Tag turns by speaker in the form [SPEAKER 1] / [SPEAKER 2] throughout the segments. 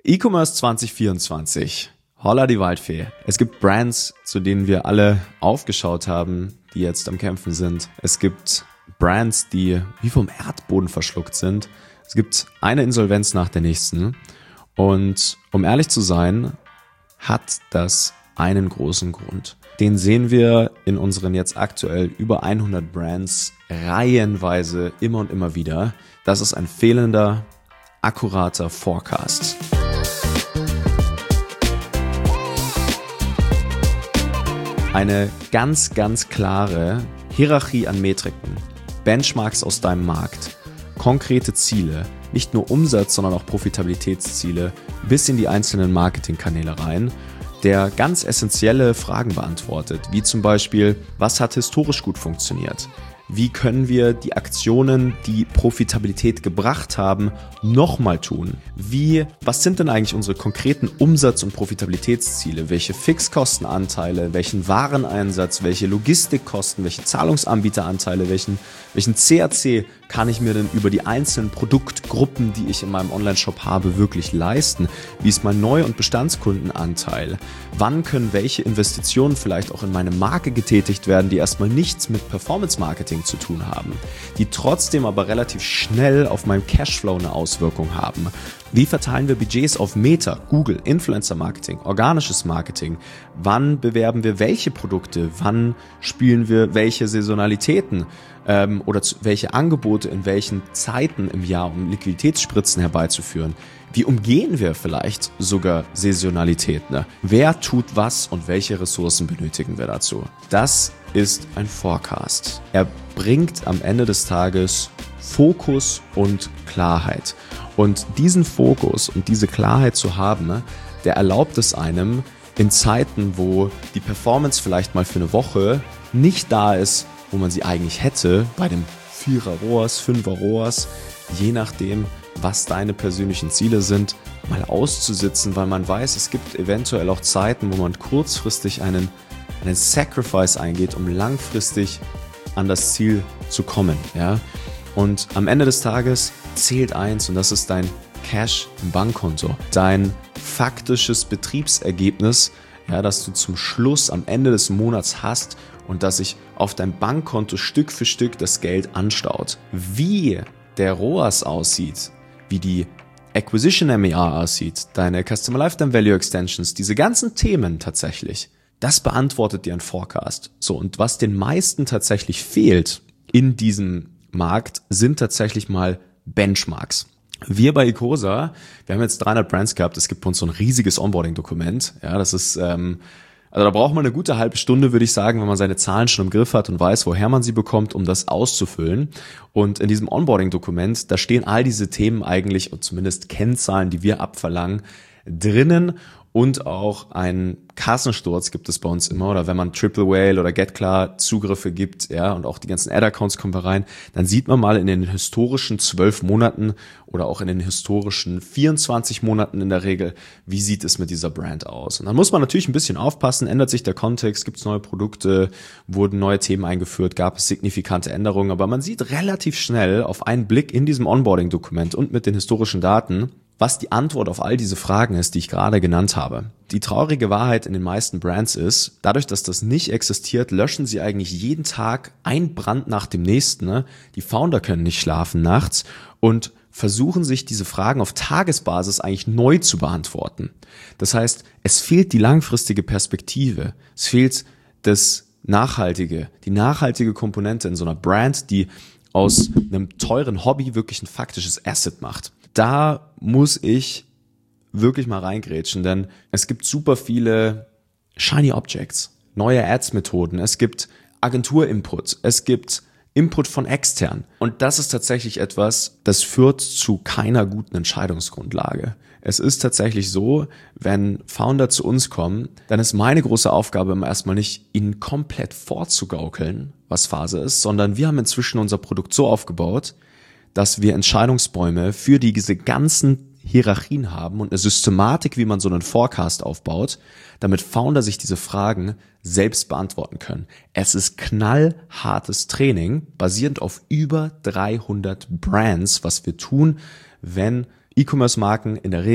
[SPEAKER 1] E-Commerce 2024. Holla die Waldfee. Es gibt Brands, zu denen wir alle aufgeschaut haben, die jetzt am Kämpfen sind. Es gibt Brands, die wie vom Erdboden verschluckt sind. Es gibt eine Insolvenz nach der nächsten. Und um ehrlich zu sein, hat das einen großen Grund. Den sehen wir in unseren jetzt aktuell über 100 Brands reihenweise immer und immer wieder. Das ist ein fehlender, akkurater Forecast. Eine ganz, ganz klare Hierarchie an Metriken, Benchmarks aus deinem Markt, konkrete Ziele, nicht nur Umsatz, sondern auch Profitabilitätsziele bis in die einzelnen Marketingkanäle rein, der ganz essentielle Fragen beantwortet, wie zum Beispiel, was hat historisch gut funktioniert? Wie können wir die Aktionen, die Profitabilität gebracht haben, nochmal tun? Was sind denn eigentlich unsere konkreten Umsatz- und Profitabilitätsziele? Welche Fixkostenanteile, welchen Wareneinsatz, welche Logistikkosten, welche Zahlungsanbieteranteile, welchen CAC kann ich mir denn über die einzelnen Produktgruppen, die ich in meinem Onlineshop habe, wirklich leisten? Wie ist mein Neu- und Bestandskundenanteil? Wann können welche Investitionen vielleicht auch in meine Marke getätigt werden, die erstmal nichts mit Performance-Marketing zu tun haben, die trotzdem aber relativ schnell auf meinem Cashflow eine Auswirkung haben? Wie verteilen wir Budgets auf Meta, Google, Influencer-Marketing, organisches Marketing? Wann bewerben wir welche Produkte? Wann spielen wir welche Saisonalitäten? Oder welche Angebote in welchen Zeiten im Jahr, um Liquiditätsspritzen herbeizuführen? Wie umgehen wir vielleicht sogar Saisonalität? Ne? Wer tut was und welche Ressourcen benötigen wir dazu? Das ist ein Forecast. Er bringt am Ende des Tages Fokus und Klarheit. Und diesen Fokus und diese Klarheit zu haben, ne, der erlaubt es einem in Zeiten, wo die Performance vielleicht mal für eine Woche nicht da ist, wo man sie eigentlich hätte, bei dem 4er ROAS, 5er ROAS, je nachdem, was deine persönlichen Ziele sind, mal auszusitzen, weil man weiß, es gibt eventuell auch Zeiten, wo man kurzfristig einen Sacrifice eingeht, um langfristig an das Ziel zu kommen. Ja? Und am Ende des Tages zählt eins, und das ist dein Cash im Bankkonto, dein faktisches Betriebsergebnis, ja, das du zum Schluss am Ende des Monats hast und dass sich auf dein Bankkonto Stück für Stück das Geld anstaut. Wie der ROAS aussieht, wie die Acquisition MER aussieht, deine Customer Lifetime Value Extensions, diese ganzen Themen tatsächlich, das beantwortet dir ein Forecast. So, und was den meisten tatsächlich fehlt in diesem Markt, sind tatsächlich mal Benchmarks. Wir bei Ecosa, wir haben jetzt 300 Brands gehabt, es gibt bei uns so ein riesiges Onboarding-Dokument. Ja, das ist, also da braucht man eine gute halbe Stunde, würde ich sagen, wenn man seine Zahlen schon im Griff hat und weiß, woher man sie bekommt, um das auszufüllen. Und in diesem Onboarding-Dokument, da stehen all diese Themen eigentlich, und zumindest Kennzahlen, die wir abverlangen, drinnen. Und auch ein Kassensturz gibt es bei uns immer, oder wenn man Triple Whale oder GetKlar Zugriffe gibt, ja, und auch die ganzen Ad-Accounts kommen rein, dann sieht man mal in den historischen 12 Monaten oder auch in den historischen 24 Monaten in der Regel, wie sieht es mit dieser Brand aus. Und dann muss man natürlich ein bisschen aufpassen, ändert sich der Kontext, gibt es neue Produkte, wurden neue Themen eingeführt, gab es signifikante Änderungen, aber man sieht relativ schnell auf einen Blick in diesem Onboarding-Dokument und mit den historischen Daten, was die Antwort auf all diese Fragen ist, die ich gerade genannt habe. Die traurige Wahrheit in den meisten Brands ist, dadurch, dass das nicht existiert, löschen sie eigentlich jeden Tag ein Brand nach dem nächsten. Ne? Die Founder können nicht schlafen nachts und versuchen sich diese Fragen auf Tagesbasis eigentlich neu zu beantworten. Das heißt, es fehlt die langfristige Perspektive. Es fehlt die nachhaltige Komponente in so einer Brand, die aus einem teuren Hobby wirklich ein faktisches Asset macht. Da muss ich wirklich mal reingrätschen, denn es gibt super viele Shiny Objects, neue Ads-Methoden, es gibt Agentur-Input, es gibt Input von extern. Und das ist tatsächlich etwas, das führt zu keiner guten Entscheidungsgrundlage. Es ist tatsächlich so, wenn Founder zu uns kommen, dann ist meine große Aufgabe immer erstmal nicht, ihnen komplett vorzugaukeln, was Phase ist, sondern wir haben inzwischen unser Produkt so aufgebaut, dass wir Entscheidungsbäume für diese ganzen Hierarchien haben und eine Systematik, wie man so einen Forecast aufbaut, damit Founder sich diese Fragen selbst beantworten können. Es ist knallhartes Training, basierend auf über 300 Brands, was wir tun, wenn E-Commerce-Marken in der Regel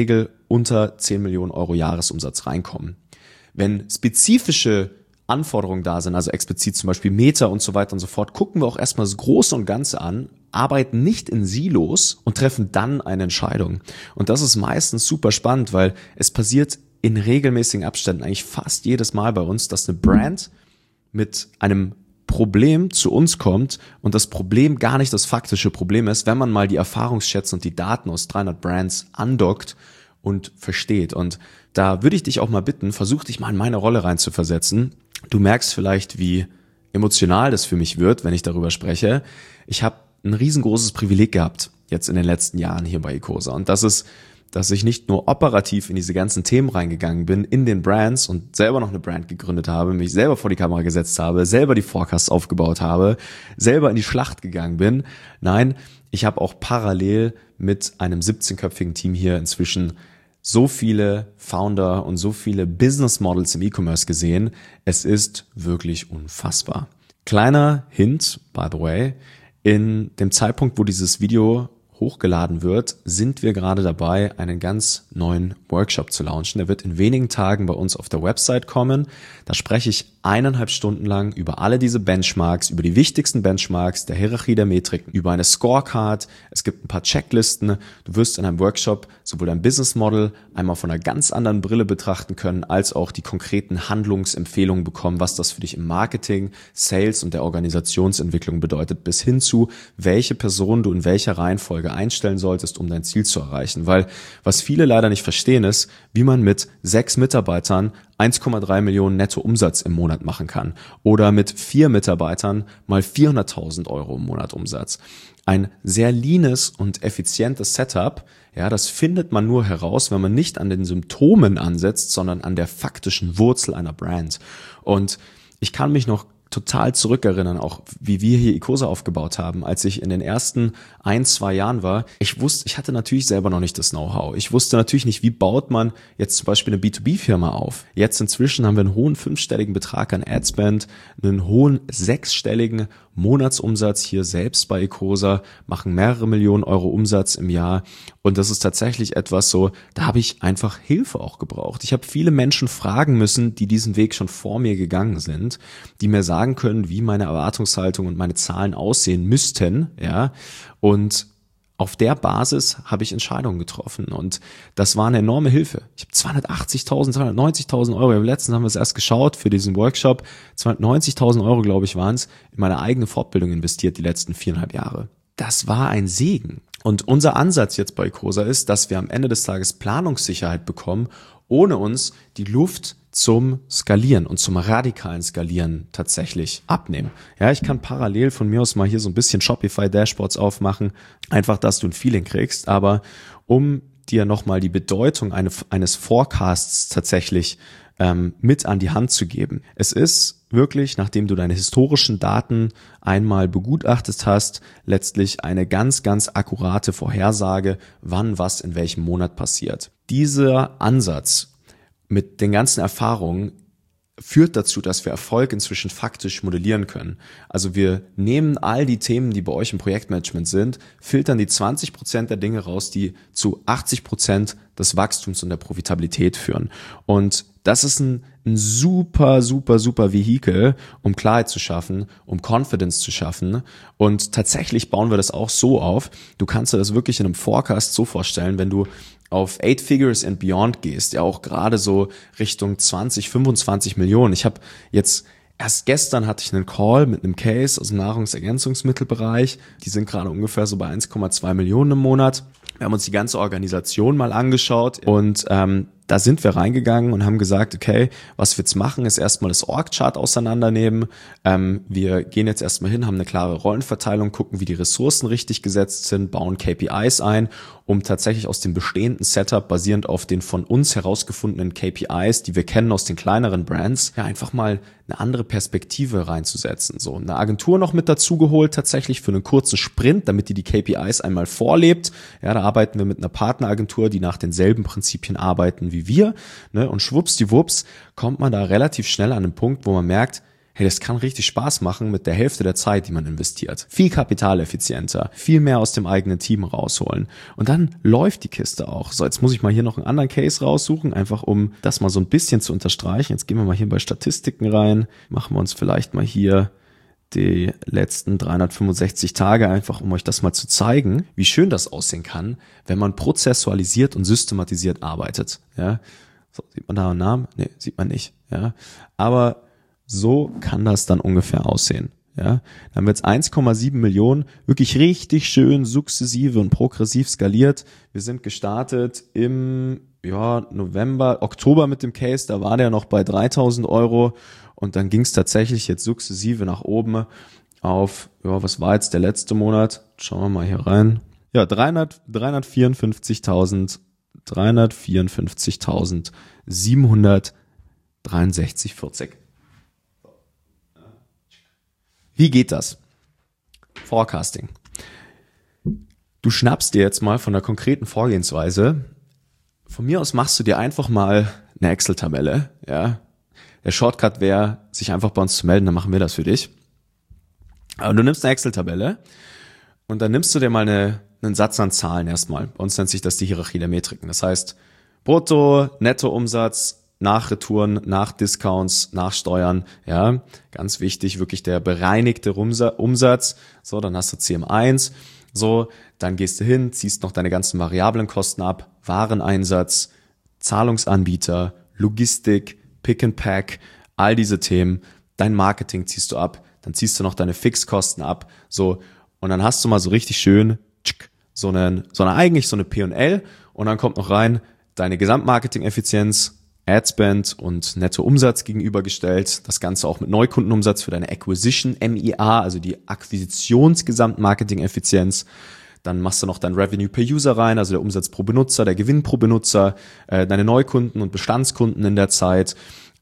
[SPEAKER 1] unter 10 Millionen Euro Jahresumsatz reinkommen. Wenn spezifische Anforderungen da sind, also explizit zum Beispiel Meter und so weiter und so fort, gucken wir auch erstmal das Große und Ganze an, arbeiten nicht in Silos und treffen dann eine Entscheidung. Und das ist meistens super spannend, weil es passiert in regelmäßigen Abständen eigentlich fast jedes Mal bei uns, dass eine Brand mit einem Problem zu uns kommt und das Problem gar nicht das faktische Problem ist, wenn man mal die Erfahrungsschätze und die Daten aus 300 Brands andockt und versteht. Und da würde ich dich auch mal bitten, versuch dich mal in meine Rolle reinzuversetzen. Du merkst vielleicht, wie emotional das für mich wird, wenn ich darüber spreche. Ich habe ein riesengroßes Privileg gehabt jetzt in den letzten Jahren hier bei Ecosa. Und das ist, dass ich nicht nur operativ in diese ganzen Themen reingegangen bin, in den Brands und selber noch eine Brand gegründet habe, mich selber vor die Kamera gesetzt habe, selber die Forecasts aufgebaut habe, selber in die Schlacht gegangen bin. Nein, ich habe auch parallel mit einem 17-köpfigen Team hier inzwischen so viele Founder und so viele Business Models im E-Commerce gesehen. Es ist wirklich unfassbar. Kleiner Hint, by the way, in dem Zeitpunkt, wo dieses Video hochgeladen wird, sind wir gerade dabei, einen ganz neuen Workshop zu launchen. Der wird in wenigen Tagen bei uns auf der Website kommen. Da spreche ich 1,5 Stunden lang über alle diese Benchmarks, über die wichtigsten Benchmarks, der Hierarchie der Metriken, über eine Scorecard. Es gibt ein paar Checklisten. Du wirst in einem Workshop sowohl dein Business Model einmal von einer ganz anderen Brille betrachten können, als auch die konkreten Handlungsempfehlungen bekommen, was das für dich im Marketing, Sales und der Organisationsentwicklung bedeutet, bis hin zu, welche Person du in welcher Reihenfolge einstellen solltest, um dein Ziel zu erreichen. Weil was viele leider nicht verstehen ist, wie man mit 6 Mitarbeitern 1,3 Millionen netto Umsatz im Monat machen kann oder mit 4 Mitarbeitern mal 400.000 Euro im Monat Umsatz. Ein sehr leanes und effizientes Setup, ja, das findet man nur heraus, wenn man nicht an den Symptomen ansetzt, sondern an der faktischen Wurzel einer Brand. Und ich kann mich noch total zurückerinnern, auch wie wir hier Ecosa aufgebaut haben, als ich in den ersten 1-2 Jahren war. Ich hatte natürlich selber noch nicht das Know-how. Ich wusste natürlich nicht, wie baut man jetzt zum Beispiel eine B2B-Firma auf. Jetzt inzwischen haben wir einen hohen 5-stelligen Betrag an Adspend, einen hohen 6-stelligen Monatsumsatz hier selbst bei Ecosa, machen mehrere Millionen Euro Umsatz im Jahr. Und das ist tatsächlich etwas so, da habe ich einfach Hilfe auch gebraucht. Ich habe viele Menschen fragen müssen, die diesen Weg schon vor mir gegangen sind, die mir sagen können, wie meine Erwartungshaltung und meine Zahlen aussehen müssten, ja. Und auf der Basis habe ich Entscheidungen getroffen und das war eine enorme Hilfe. Ich habe 280.000, 290.000 Euro, letztens haben wir es erst geschaut für diesen Workshop, 290.000 Euro, glaube ich, waren es, in meine eigene Fortbildung investiert die letzten 4,5 Jahre. Das war ein Segen. Und unser Ansatz jetzt bei Ecosa ist, dass wir am Ende des Tages Planungssicherheit bekommen, ohne uns die Luft zum Skalieren und zum radikalen Skalieren tatsächlich abnehmen. Ja, ich kann parallel von mir aus mal hier so ein bisschen Shopify-Dashboards aufmachen, einfach, dass du ein Feeling kriegst, aber um dir nochmal die Bedeutung eines Forecasts tatsächlich mit an die Hand zu geben. Es ist wirklich, nachdem du deine historischen Daten einmal begutachtet hast, letztlich eine ganz, ganz akkurate Vorhersage, wann was in welchem Monat passiert. Dieser Ansatz mit den ganzen Erfahrungen führt dazu, dass wir Erfolg inzwischen faktisch modellieren können. Also wir nehmen all die Themen, die bei euch im Projektmanagement sind, filtern die 20% der Dinge raus, die zu 80% des Wachstums und der Profitabilität führen. Und das ist ein super, super, super Vehikel, um Klarheit zu schaffen, um Confidence zu schaffen. Und tatsächlich bauen wir das auch so auf. Du kannst dir das wirklich in einem Forecast so vorstellen, wenn du auf 8 Figures and Beyond gehst, ja auch gerade so Richtung 20, 25 Millionen. Ich habe jetzt erst gestern hatte ich einen Call mit einem Case aus dem Nahrungsergänzungsmittelbereich. Die sind gerade ungefähr so bei 1,2 Millionen im Monat. Wir haben uns die ganze Organisation mal angeschaut und da sind wir reingegangen und haben gesagt, okay, was wir jetzt machen, ist erstmal das Org-Chart auseinandernehmen. Wir gehen jetzt erstmal hin, haben eine klare Rollenverteilung, gucken, wie die Ressourcen richtig gesetzt sind, bauen KPIs ein, um tatsächlich aus dem bestehenden Setup, basierend auf den von uns herausgefundenen KPIs, die wir kennen aus den kleineren Brands, ja einfach mal eine andere Perspektive reinzusetzen. So eine Agentur noch mit dazu geholt, tatsächlich für einen kurzen Sprint, damit die KPIs einmal vorlebt. Ja, da arbeiten wir mit einer Partneragentur, die nach denselben Prinzipien arbeiten wie wir, ne? Und schwuppsdiwupps kommt man da relativ schnell an einen Punkt, wo man merkt, hey, das kann richtig Spaß machen mit der Hälfte der Zeit, die man investiert. Viel kapitaleffizienter, viel mehr aus dem eigenen Team rausholen. Und dann läuft die Kiste auch. So, jetzt muss ich mal hier noch einen anderen Case raussuchen, einfach um das mal so ein bisschen zu unterstreichen. Jetzt gehen wir mal hier bei Statistiken rein, machen wir uns vielleicht mal hier die letzten 365 Tage, einfach um euch das mal zu zeigen, wie schön das aussehen kann, wenn man prozessualisiert und systematisiert arbeitet. Ja, so, sieht man da einen Namen? Nee, sieht man nicht. Ja, aber so kann das dann ungefähr aussehen. Ja, dann haben wir jetzt 1,7 Millionen, wirklich richtig schön sukzessive und progressiv skaliert. Wir sind gestartet im Oktober mit dem Case, da war der noch bei 3.000 Euro und dann ging es tatsächlich jetzt sukzessive nach oben auf, was war jetzt der letzte Monat? Schauen wir mal hier rein. Ja, 354.763,40. Wie geht das? Forecasting. Du schnappst dir jetzt mal von der konkreten Vorgehensweise. Von mir aus machst du dir einfach mal eine Excel-Tabelle. Ja, der Shortcut wäre, sich einfach bei uns zu melden, dann machen wir das für dich. Aber du nimmst eine Excel-Tabelle und dann nimmst du dir mal einen Satz an Zahlen erstmal. Bei uns nennt sich das die Hierarchie der Metriken. Das heißt, Brutto, Nettoumsatz, nach Retouren, nach Discounts, nach Steuern, ja, ganz wichtig, wirklich der bereinigte Umsatz. So, dann hast du CM1, so, dann gehst du hin, ziehst noch deine ganzen variablen Kosten ab, Wareneinsatz, Zahlungsanbieter, Logistik, Pick and Pack, all diese Themen, dein Marketing ziehst du ab, dann ziehst du noch deine Fixkosten ab, so, und dann hast du mal so richtig schön so eine P&L und dann kommt noch rein deine Gesamtmarketing-Effizienz, Adspend und Nettoumsatz gegenübergestellt. Das Ganze auch mit Neukundenumsatz für deine Acquisition MIA, also die Akquisitionsgesamtmarketing-Effizienz. Dann machst du noch dein Revenue per User rein, also der Umsatz pro Benutzer, der Gewinn pro Benutzer, deine Neukunden und Bestandskunden in der Zeit.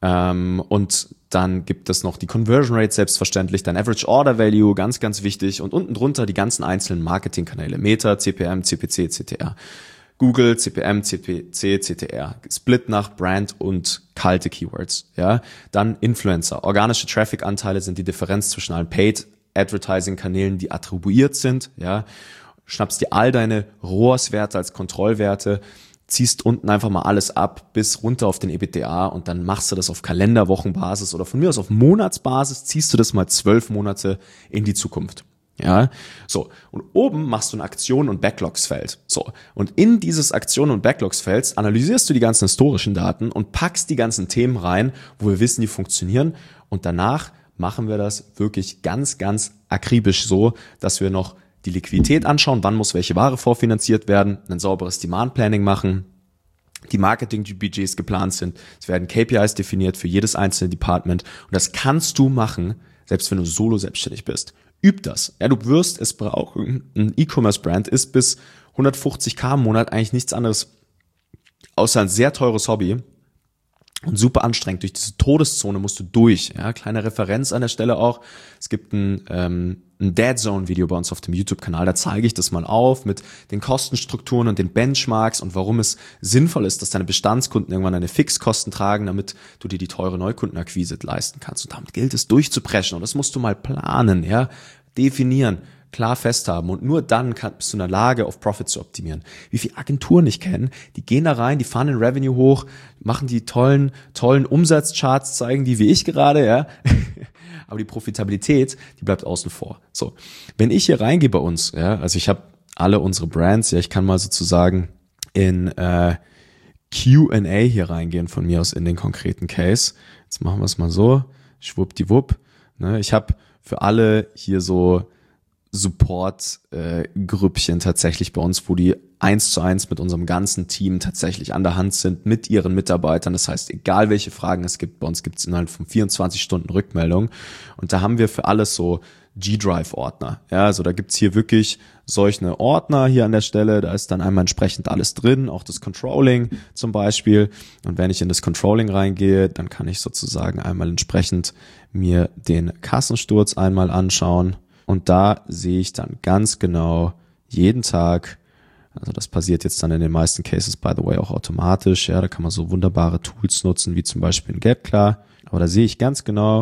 [SPEAKER 1] Und dann gibt es noch die Conversion Rate, selbstverständlich, dein Average Order Value, ganz, ganz wichtig. Und unten drunter die ganzen einzelnen Marketingkanäle, Meta, CPM, CPC, CTR. Google, CPM, CPC, CTR, split nach Brand und kalte Keywords, ja. Dann Influencer. Organische Traffic-Anteile sind die Differenz zwischen allen Paid-Advertising-Kanälen, die attribuiert sind, ja. Schnappst dir all deine ROAS-Werte als Kontrollwerte, ziehst unten einfach mal alles ab bis runter auf den EBITDA und dann machst du das auf Kalenderwochenbasis oder von mir aus auf Monatsbasis, ziehst du das mal 12 Monate in die Zukunft. Ja, so. Und oben machst du ein Aktionen- und Backlogs-Feld. So. Und in dieses Aktionen- und Backlogs-Felds analysierst du die ganzen historischen Daten und packst die ganzen Themen rein, wo wir wissen, die funktionieren. Und danach machen wir das wirklich ganz, ganz akribisch so, dass wir noch die Liquidität anschauen, wann muss welche Ware vorfinanziert werden, ein sauberes Demand-Planning machen, die Marketing-Budgets geplant sind, es werden KPIs definiert für jedes einzelne Department. Und das kannst du machen, selbst wenn du solo selbstständig bist. Üb das. Ja, du wirst es brauchen. Ein E-Commerce-Brand ist bis 150.000 im Monat eigentlich nichts anderes außer ein sehr teures Hobby und super anstrengend. Durch diese Todeszone musst du durch. Ja, kleine Referenz an der Stelle auch. Es gibt ein Dead Zone Video bei uns auf dem YouTube-Kanal. Da zeige ich das mal auf mit den Kostenstrukturen und den Benchmarks und warum es sinnvoll ist, dass deine Bestandskunden irgendwann deine Fixkosten tragen, damit du dir die teure Neukundenakquise leisten kannst. Und damit gilt es durchzupreschen. Und das musst du mal planen, ja, definieren, klar festhaben. Und nur dann bist du in der Lage, auf Profit zu optimieren. Wie viele Agenturen ich kenne, die gehen da rein, die fahren den Revenue hoch, machen die tollen Umsatzcharts, zeigen die wie ich gerade, ja. Aber die Profitabilität, die bleibt außen vor. So, wenn ich hier reingehe bei uns, ja, also ich habe alle unsere Brands, ja, ich kann mal sozusagen in Q&A hier reingehen von mir aus in den konkreten Case. Jetzt machen wir es mal so, schwuppdiwupp. Ne, ich habe für alle hier so Support-Grüppchen tatsächlich bei uns, wo die 1:1 mit unserem ganzen Team tatsächlich an der Hand sind, mit ihren Mitarbeitern. Das heißt, egal welche Fragen es gibt, bei uns gibt es innerhalb von 24 Stunden Rückmeldung. Und da haben wir für alles so G-Drive-Ordner. Ja, also da gibt's hier wirklich solche Ordner hier an der Stelle. Da ist dann einmal entsprechend alles drin, auch das Controlling zum Beispiel. Und wenn ich in das Controlling reingehe, dann kann ich sozusagen einmal entsprechend mir den Kassensturz einmal anschauen. Und da sehe ich dann ganz genau jeden Tag, also das passiert jetzt dann in den meisten Cases, by the way, auch automatisch. Ja, da kann man so wunderbare Tools nutzen, wie zum Beispiel ein GapKlar. Aber da sehe ich ganz genau,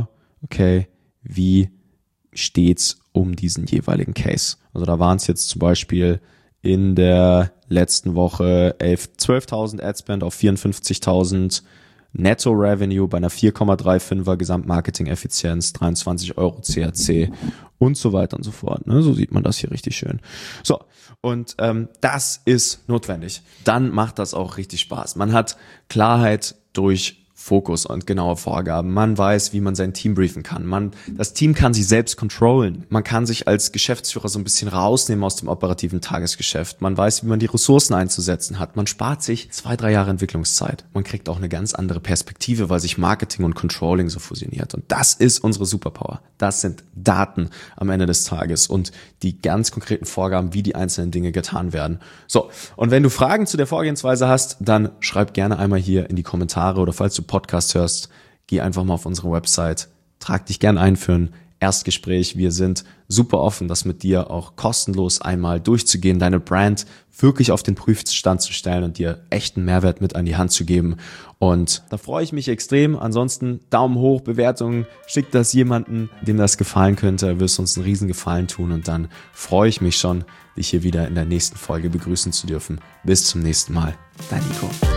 [SPEAKER 1] okay, wie steht's um diesen jeweiligen Case? Also da waren es jetzt zum Beispiel in der letzten Woche 12.000 Adspend auf 54.000 Netto Revenue bei einer 4,35er Gesamtmarketing-Effizienz, 23 Euro CAC und so weiter und so fort. Ne? So sieht man das hier richtig schön. So, und das ist notwendig. Dann macht das auch richtig Spaß. Man hat Klarheit durch Fokus und genaue Vorgaben. Man weiß, wie man sein Team briefen kann. Das Team kann sich selbst controllen. Man kann sich als Geschäftsführer so ein bisschen rausnehmen aus dem operativen Tagesgeschäft. Man weiß, wie man die Ressourcen einzusetzen hat. Man spart sich 2-3 Jahre Entwicklungszeit. Man kriegt auch eine ganz andere Perspektive, weil sich Marketing und Controlling so fusioniert. Und das ist unsere Superpower. Das sind Daten am Ende des Tages und die ganz konkreten Vorgaben, wie die einzelnen Dinge getan werden. So, und wenn du Fragen zu der Vorgehensweise hast, dann schreib gerne einmal hier in die Kommentare oder falls du Podcast hörst, geh einfach mal auf unsere Website, trag dich gern ein für ein Erstgespräch. Wir sind super offen, das mit dir auch kostenlos einmal durchzugehen, deine Brand wirklich auf den Prüfstand zu stellen und dir echten Mehrwert mit an die Hand zu geben. Und da freue ich mich extrem. Ansonsten Daumen hoch, Bewertungen, schick das jemanden, dem das gefallen könnte, wirst uns einen riesen Gefallen tun und dann freue ich mich schon, dich hier wieder in der nächsten Folge begrüßen zu dürfen. Bis zum nächsten Mal. Dein Nico.